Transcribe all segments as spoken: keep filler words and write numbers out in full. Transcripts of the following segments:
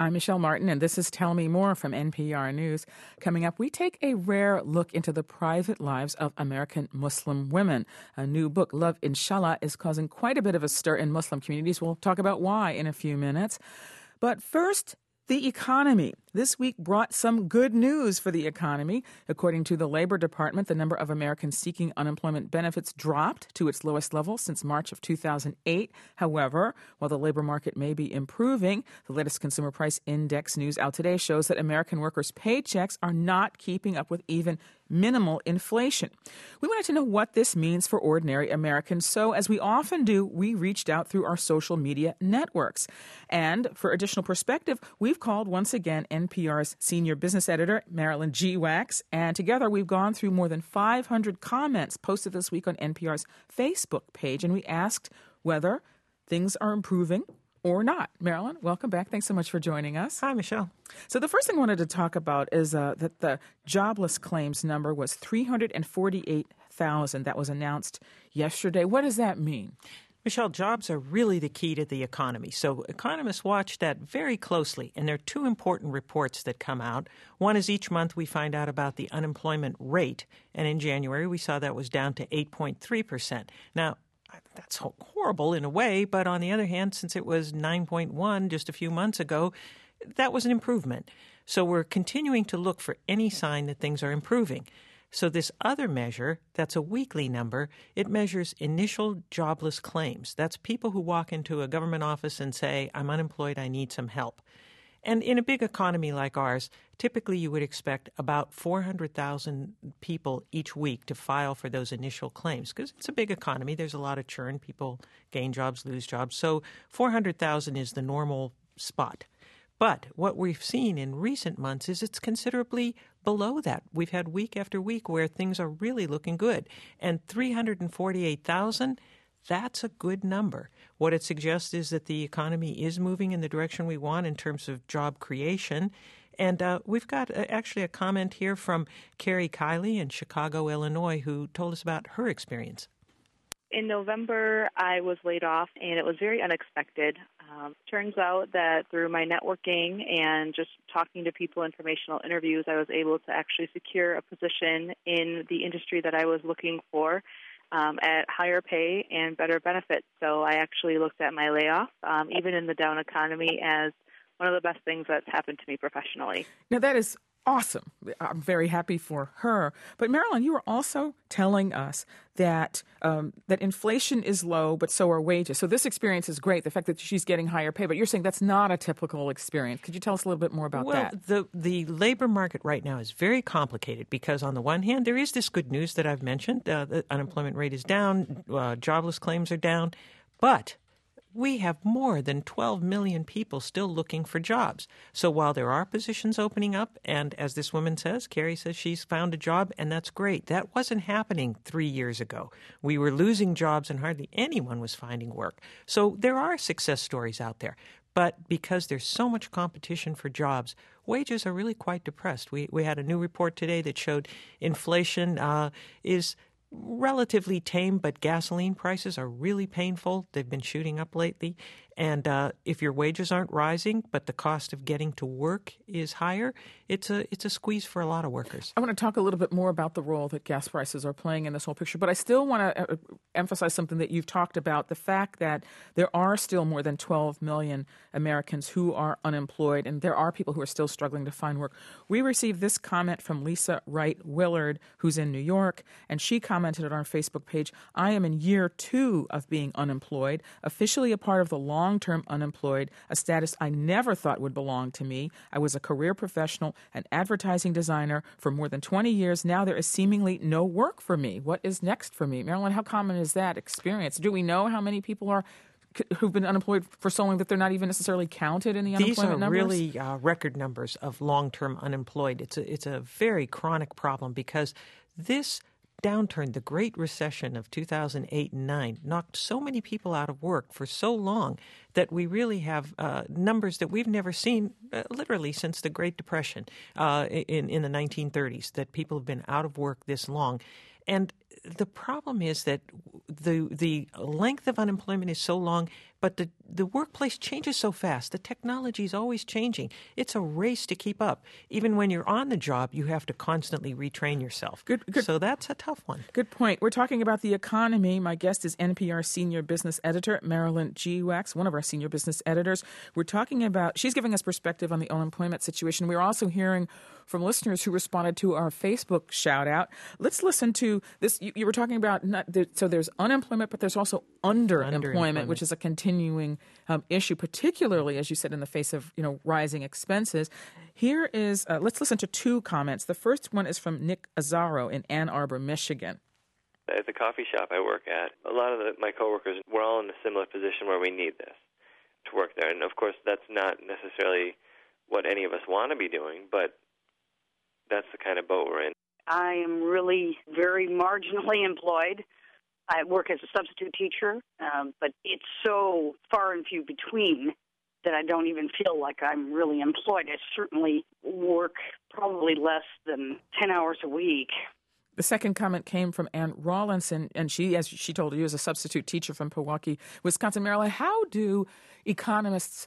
I'm Michelle Martin, and this is Tell Me More from N P R News. Coming up, we take a rare look into the private lives of American Muslim women. A new book, Love Inshallah, is causing quite a bit of a stir in Muslim communities. We'll talk about why in a few minutes. But first, the economy. This week brought some good news for the economy. According to the Labor Department, the number of Americans seeking unemployment benefits dropped to its lowest level since March of two thousand eight. However, while the labor market may be improving, the latest Consumer Price Index news out today shows that American workers' paychecks are not keeping up with even minimal inflation. We wanted to know what this means for ordinary Americans, so as we often do, we reached out through our social media networks. And for additional perspective, we've called once again N P R's senior business editor, Marilyn G. Wax, and together we've gone through more than five hundred comments posted this week on N P R's Facebook page, and we asked whether things are improving or not. Marilyn, welcome back. Thanks so much for joining us. Hi, Michelle. So the first thing I wanted to talk about is uh, that the jobless claims number was three hundred forty-eight thousand. That was announced yesterday. What does that mean? Michelle, jobs are really the key to the economy. So economists watch that very closely, and there are two important reports that come out. One is each month we find out about the unemployment rate, and in January we saw that was down to eight point three percent. Now, that's horrible in a way, but on the other hand, since it was nine point one just a few months ago, that was an improvement. So we're continuing to look for any sign that things are improving. So this other measure, that's a weekly number, it measures initial jobless claims. That's people who walk into a government office and say, I'm unemployed, I need some help. And in a big economy like ours, typically you would expect about four hundred thousand people each week to file for those initial claims because it's a big economy. There's a lot of churn. People gain jobs, lose jobs. So four hundred thousand is the normal spot. But what we've seen in recent months is it's considerably below that. We've had week after week where things are really looking good. And three hundred forty-eight thousand, that's a good number. What it suggests is that the economy is moving in the direction we want in terms of job creation. And uh, we've got uh, actually a comment here from Carrie Kiley in Chicago, Illinois, who told us about her experience. In November, I was laid off, and it was very unexpected. Um, turns out that through my networking and just talking to people, informational interviews, I was able to actually secure a position in the industry that I was looking for um, at higher pay and better benefits. So I actually looked at my layoff, um, even in the down economy, as one of the best things that's happened to me professionally. Now, that is awesome. I'm very happy for her. But Marilyn, you were also telling us that um, that inflation is low, but so are wages. So this experience is great, the fact that she's getting higher pay, but you're saying that's not a typical experience. Could you tell us a little bit more about well, that? Well, the, the labor market right now is very complicated because on the one hand, there is this good news that I've mentioned. Uh, the unemployment rate is down, uh, jobless claims are down, but we have more than twelve million people still looking for jobs. So while there are positions opening up, and as this woman says, Carrie says she's found a job, and that's great. That wasn't happening three years ago. We were losing jobs and hardly anyone was finding work. So there are success stories out there. But because there's so much competition for jobs, wages are really quite depressed. We, we had a new report today that showed inflation uh, is relatively tame, but gasoline prices are really painful. They've been shooting up lately. And uh, if your wages aren't rising, but the cost of getting to work is higher, it's a it's a squeeze for a lot of workers. I want to talk a little bit more about the role that gas prices are playing in this whole picture, but I still want to emphasize something that you've talked about, the fact that there are still more than twelve million Americans who are unemployed, and there are people who are still struggling to find work. We received this comment from Lisa Wright Willard, who's in New York, and she commented on our Facebook page, I am in year two of being unemployed, officially a part of the long long-term unemployed, a status I never thought would belong to me. I was a career professional, an advertising designer for more than twenty years. Now there is seemingly no work for me. What is next for me? Marilyn, how common is that experience? Do we know how many people are who've been unemployed for so long that they're not even necessarily counted in the unemployment numbers? These are really uh, record numbers of long-term unemployed. It's a, it's a very chronic problem because this downturn, the Great Recession of two thousand eight and nine, knocked so many people out of work for so long that we really have uh, numbers that we've never seen uh, literally since the Great Depression uh, in, in the nineteen thirties, that people have been out of work this long. And the problem is that the the length of unemployment is so long But the, the workplace changes so fast. The technology is always changing. It's a race to keep up. Even when you're on the job, you have to constantly retrain yourself. Good, good. So that's a tough one. Good point. We're talking about the economy. My guest is N P R senior business editor Marilyn Geewax, one of our senior business editors. We're talking about, she's giving us perspective on the unemployment situation. We're also hearing from listeners who responded to our Facebook shout out. Let's listen to this. You, you were talking about, not, so there's unemployment, but there's also underemployment, Underemployment. which is a continuing um, issue, particularly, as you said, in the face of, you know, rising expenses. Here is, uh, let's listen to two comments. The first one is from Nick Azzaro in Ann Arbor, Michigan. At the coffee shop I work at, a lot of the, my coworkers, we're all in a similar position where we need this to work there. And, of course, that's not necessarily what any of us want to be doing, but that's the kind of boat we're in. I am really very marginally employed. I work as a substitute teacher, um, but it's so far and few between that I don't even feel like I'm really employed. I certainly work probably less than ten hours a week. The second comment came from Ann Rawlinson, and she, as she told you, is a substitute teacher from Pewaukee, Wisconsin. Maryland, how do economists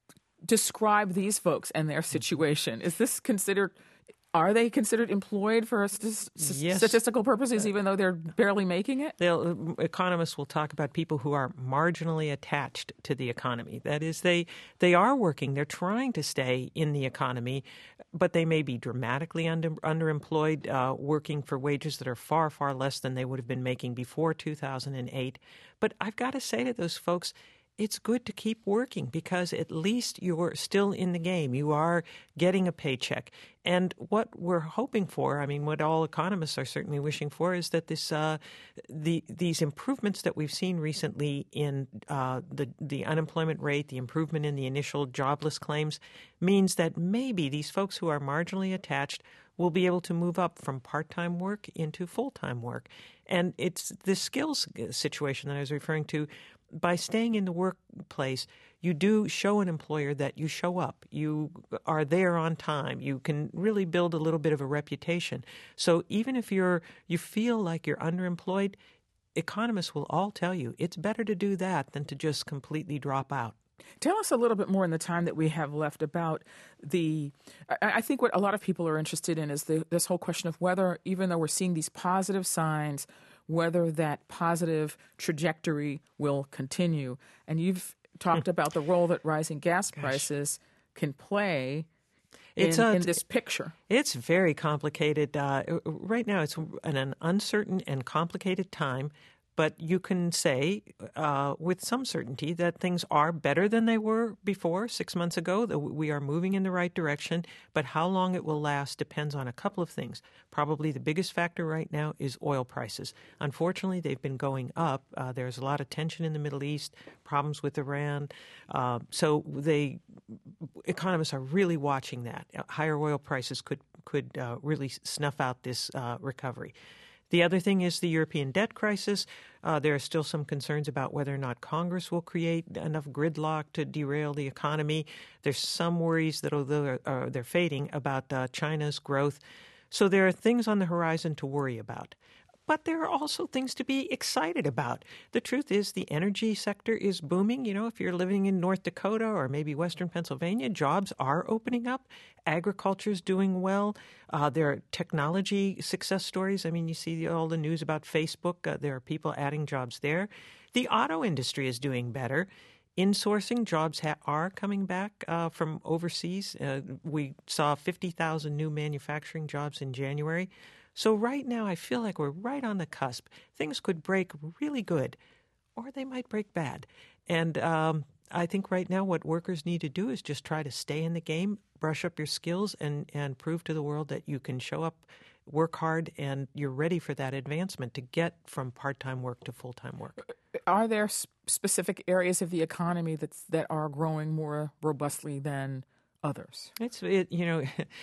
describe these folks and their situation? Is this considered... Are they considered employed for st- yes. statistical purposes, even though they're barely making it? They'll, economists will talk about people who are marginally attached to the economy. That is, they they are working. They're trying to stay in the economy, but they may be dramatically under, underemployed, uh, working for wages that are far, far less than they would have been making before two thousand eight. But I've got to say to those folks, it's good to keep working because at least you're still in the game. You are getting a paycheck. And what we're hoping for, I mean, what all economists are certainly wishing for is that this, uh, the these improvements that we've seen recently in uh, the, the unemployment rate, the improvement in the initial jobless claims, means that maybe these folks who are marginally attached will be able to move up from part-time work into full-time work. And it's this skills situation that I was referring to. By staying in the workplace, you do show an employer that you show up. You are there on time. You can really build a little bit of a reputation. So even if you're you feel like you're underemployed, economists will all tell you it's better to do that than to just completely drop out. Tell us a little bit more in the time that we have left about the, I, I think what a lot of people are interested in is the, this whole question of whether, even though we're seeing these positive signs, whether that positive trajectory will continue. And you've talked about the role that rising gas prices Gosh. can play It's in, a, in this picture. It's very complicated. Uh, right now, it's an, an uncertain and complicated time. But you can say uh, with some certainty that things are better than they were before, six months ago, that we are moving in the right direction. But how long it will last depends on a couple of things. Probably the biggest factor right now is oil prices. Unfortunately, they've been going up. Uh, there's a lot of tension in the Middle East, problems with Iran. Uh, so they economists are really watching that. Higher oil prices could, could uh, really snuff out this uh, recovery. The other thing is the European debt crisis. Uh, there are still some concerns about whether or not Congress will create enough gridlock to derail the economy. There's some worries that, although they're, uh, they're fading, about uh, China's growth. So there are things on the horizon to worry about. But there are also things to be excited about. The truth is the energy sector is booming. You know, if you're living in North Dakota or maybe Western Pennsylvania, jobs are opening up. Agriculture is doing well. Uh, there are technology success stories. I mean, you see all the news about Facebook. Uh, there are people adding jobs there. The auto industry is doing better. Insourcing jobs ha- are coming back uh, from overseas. Uh, we saw fifty thousand new manufacturing jobs in January. So right now, I feel like we're right on the cusp. Things could break really good, or they might break bad. And um, I think right now what workers need to do is just try to stay in the game, brush up your skills, and, and prove to the world that you can show up, work hard, and you're ready for that advancement to get from part-time work to full-time work. Are there specific areas of the economy that's, that are growing more robustly than others? It's, it, you know...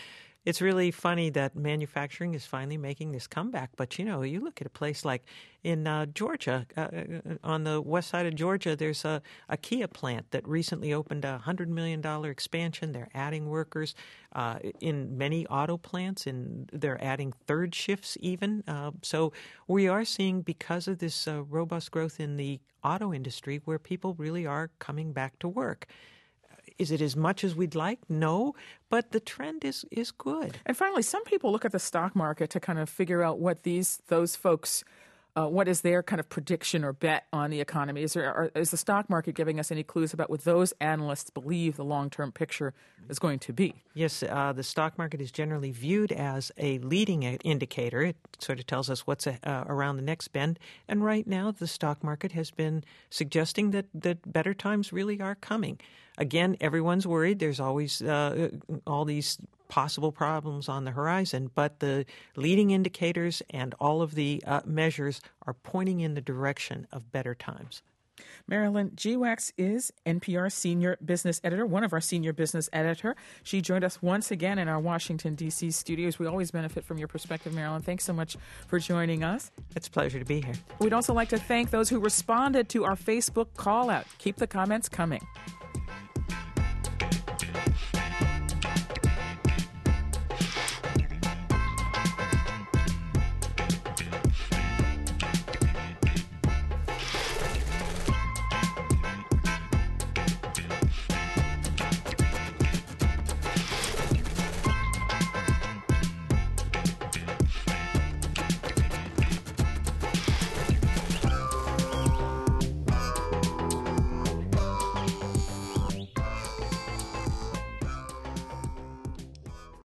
it's really funny that manufacturing is finally making this comeback. But, you know, you look at a place like in uh, Georgia, uh, on the west side of Georgia, there's a, a Kia plant that recently opened a one hundred million dollars expansion. They're adding workers uh, in many auto plants, and they're adding third shifts even. Uh, so we are seeing, because of this uh, robust growth in the auto industry, where people really are coming back to work. Is it as much as we'd like? No, but the trend is is good. And finally, some people look at the stock market to kind of figure out what these those folks, uh, what is their kind of prediction or bet on the economy. Is there are, is the stock market giving us any clues about what those analysts believe the long-term picture is going to be? Yes, uh, the stock market is generally viewed as a leading indicator. It sort of tells us what's uh, around the next bend. And right now, the stock market has been suggesting that, that better times really are coming. Again, everyone's worried. There's always uh, all these possible problems on the horizon, but the leading indicators and all of the uh, measures are pointing in the direction of better times. Marilyn Geewax is N P R senior business editor, one of our senior business editor. She joined us once again in our Washington, D C studios. We always benefit from your perspective, Marilyn. Thanks so much for joining us. It's a pleasure to be here. We'd also like to thank those who responded to our Facebook call out. Keep the comments coming.